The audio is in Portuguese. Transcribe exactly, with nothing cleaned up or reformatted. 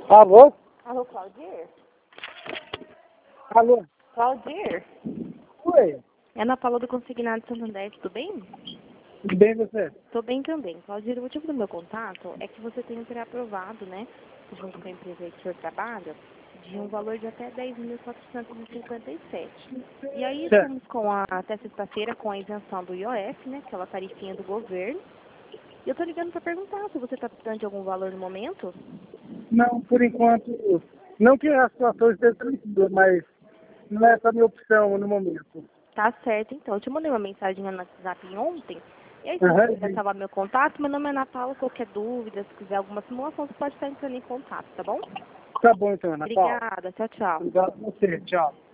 Alô? Alô, Claudir? Alô? Claudir? Oi, É Ana Paula do Consignado Santander, tudo bem? tudo bem você? Tô bem também. Claudir, o motivo do meu contato é que você tem um pré-aprovado, né, junto com a empresa aí que o senhor trabalha, de um valor de até dez mil quatrocentos e cinquenta e sete. E aí Certo. estamos com a, até sexta-feira com a isenção do I O F, né, aquela tarifinha do governo. E eu tô ligando para perguntar se você está precisando de algum valor no momento. Não, por enquanto, não que a situação esteja tranquila, mas não é essa a minha opção no momento. Tá certo, então. Eu te mandei uma mensagem no WhatsApp ontem. E aí, se você Aham, quiser salvar meu contato, meu nome é Ana Paula. Qualquer dúvida, se quiser alguma simulação, você pode estar entrando em contato, tá bom? tá bom então, Ana Paula. Obrigada. Tchau, tchau. Obrigado a você, tchau.